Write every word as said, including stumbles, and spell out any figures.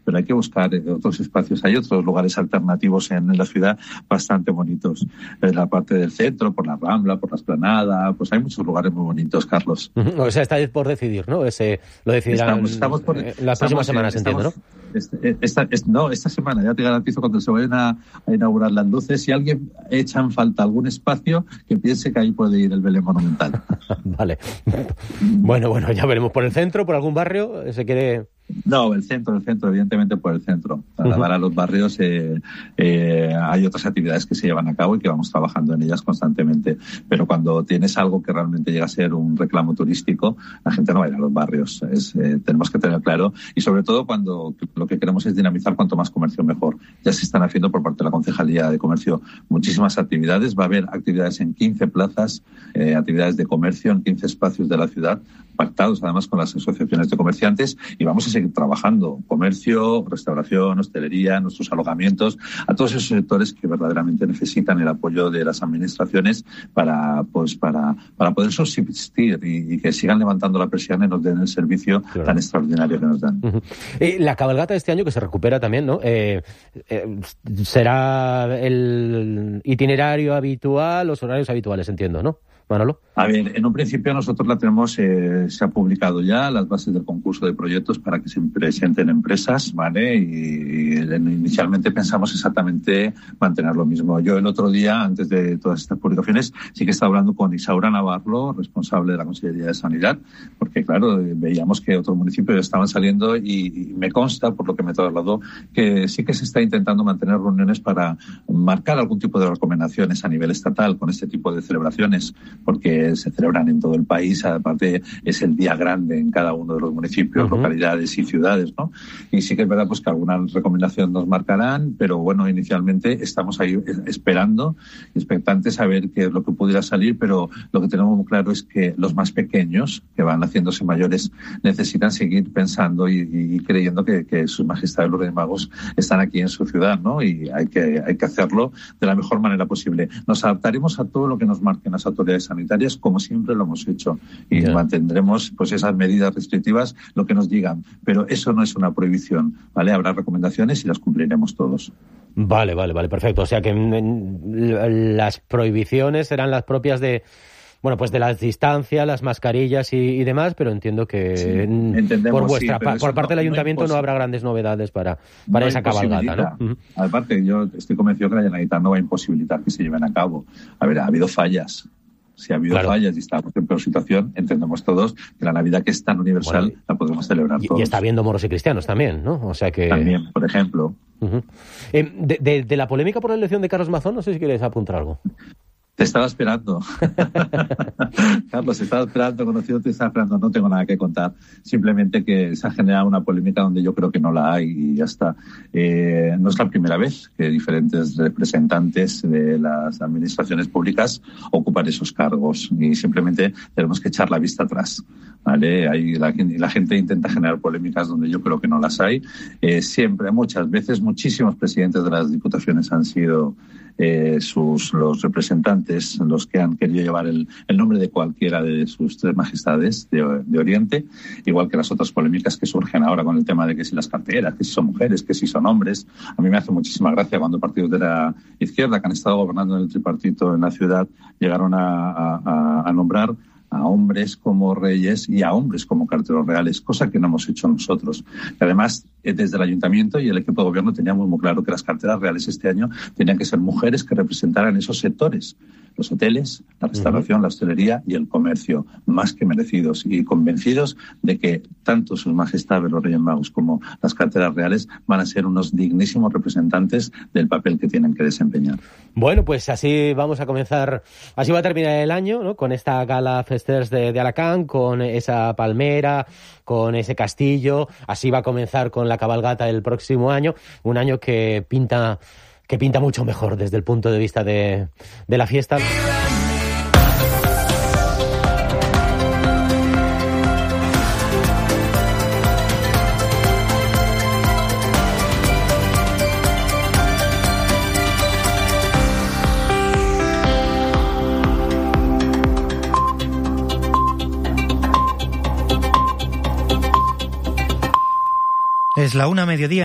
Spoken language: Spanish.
pero hay que buscar otros espacios. Hay otros lugares alternativos en, en la ciudad bastante bonitos. En la parte del centro, por la Rambla, por la Esplanada, pues hay muchos lugares muy bonitos, Carlos. O sea, estáis por decidir, ¿no? Ese lo decidirán estamos, estamos por, eh, las próximas semanas, estamos, entiendo, ¿no? Esta, esta, esta, no, esta semana, ya te garantizo, cuando se vayan a, a inaugurar las luces, si alguien echa en falta algún espacio, que piense que ahí puede ir el Belén Monumental. Vale. Bueno, bueno, ya veremos. ¿Por el centro, por algún barrio? ¿Se quiere...? No, el centro, el centro, evidentemente por el centro. Para uh-huh. los barrios eh, eh, hay otras actividades que se llevan a cabo y que vamos trabajando en ellas constantemente. Pero cuando tienes algo que realmente llega a ser un reclamo turístico, la gente no va a ir a los barrios. Es, eh, tenemos que tener claro. Y sobre todo cuando lo que queremos es dinamizar cuanto más comercio mejor. Ya se están haciendo por parte de la Concejalía de Comercio muchísimas actividades. Va a haber actividades en quince plazas, eh, actividades de comercio en quince espacios de la ciudad, pactados además con las asociaciones de comerciantes, y vamos a seguir trabajando. Comercio, restauración, hostelería, nuestros alojamientos, a todos esos sectores que verdaderamente necesitan el apoyo de las administraciones para, pues, para, para poder subsistir y, y que sigan levantando la persiana y nos den el servicio claro. tan extraordinario que nos dan. Uh-huh. Eh, la cabalgata de este año, que se recupera también, ¿no? Eh, eh, ¿Será el itinerario habitual, los horarios habituales, entiendo, ¿no? Manolo. A ver, en un principio nosotros la tenemos, eh, se ha publicado ya las bases del concurso de proyectos para que se presenten empresas, ¿vale? Y, y inicialmente pensamos exactamente mantener lo mismo. Yo el otro día, antes de todas estas publicaciones, sí que estaba hablando con Isaura Navarro, responsable de la Consejería de Sanidad, porque claro, veíamos que otros municipios estaban saliendo y, y me consta, por lo que me trasladó, que sí que se está intentando mantener reuniones para marcar algún tipo de recomendaciones a nivel estatal con este tipo de celebraciones, porque se celebran en todo el país, aparte es el día grande en cada uno de los municipios, uh-huh. localidades y ciudades, ¿no? Y sí que es verdad pues que alguna recomendación nos marcarán, pero bueno, inicialmente estamos ahí esperando, expectantes a ver qué es lo que pudiera salir, pero lo que tenemos muy claro es que los más pequeños, que van haciéndose mayores, necesitan seguir pensando y, y creyendo que, que sus majestades los Reyes Magos están aquí en su ciudad, ¿no? Y hay que, hay que hacerlo de la mejor manera posible. Nos adaptaremos a todo lo que nos marquen las autoridades sanitarias, como siempre lo hemos hecho, y yeah. mantendremos pues esas medidas restrictivas, lo que nos digan, pero eso no es una prohibición, ¿vale? Habrá recomendaciones y las cumpliremos todos. Vale, vale, vale, perfecto. O sea que mm, las prohibiciones serán las propias de, bueno, pues de las distancias, las mascarillas y, y demás, pero entiendo que sí, por vuestra sí, pa, por parte no, del ayuntamiento no, no habrá grandes novedades para, para no esa cabalgata, ¿no? Aparte, yo estoy convencido que la Generalitat no va a imposibilitar que se lleven a cabo. A ver, ha habido fallas. Si ha habido claro. fallas y estamos en peor situación, entendemos todos que la Navidad, que es tan universal, bueno, la podemos celebrar y, todos. Y está habiendo moros y cristianos también, ¿no? O sea que... También, por ejemplo. Uh-huh. Eh, de, de, de la polémica por la elección de Carlos Mazón, no sé si quieres apuntar algo. Te estaba esperando. Carlos, estaba esperando, conocido, te estaba esperando. No tengo nada que contar. Simplemente que se ha generado una polémica donde yo creo que no la hay y ya está. Eh, no es la primera vez que diferentes representantes de las administraciones públicas ocupan esos cargos y simplemente tenemos que echar la vista atrás. ¿Vale? Ahí la, la gente intenta generar polémicas donde yo creo que no las hay. Eh, siempre, muchas veces, muchísimos presidentes de las diputaciones han sido eh, sus los representantes los que han querido llevar el, el nombre de cualquiera de sus tres majestades de, de Oriente, igual que las otras polémicas que surgen ahora con el tema de que si las carteras, que si son mujeres, que si son hombres. A mí me hace muchísima gracia cuando partidos de la izquierda que han estado gobernando en el tripartito en la ciudad llegaron a, a, a nombrar a hombres como reyes y a hombres como carteros reales, cosa que no hemos hecho nosotros. Y además, desde el ayuntamiento y el equipo de gobierno teníamos muy claro que las carteras reales este año tenían que ser mujeres que representaran esos sectores, los hoteles, la restauración, uh-huh. la hostelería y el comercio, más que merecidos y convencidos de que tanto sus majestades los Reyes Magos como las carteras reales van a ser unos dignísimos representantes del papel que tienen que desempeñar. Bueno, pues así vamos a comenzar, así va a terminar el año, ¿no? Con esta gala Festers de, de Alacant, con esa palmera, con ese castillo. Así va a comenzar con la cabalgata el próximo año, un año que pinta que pinta mucho mejor desde el punto de vista de, de la fiesta. Es la una mediodía.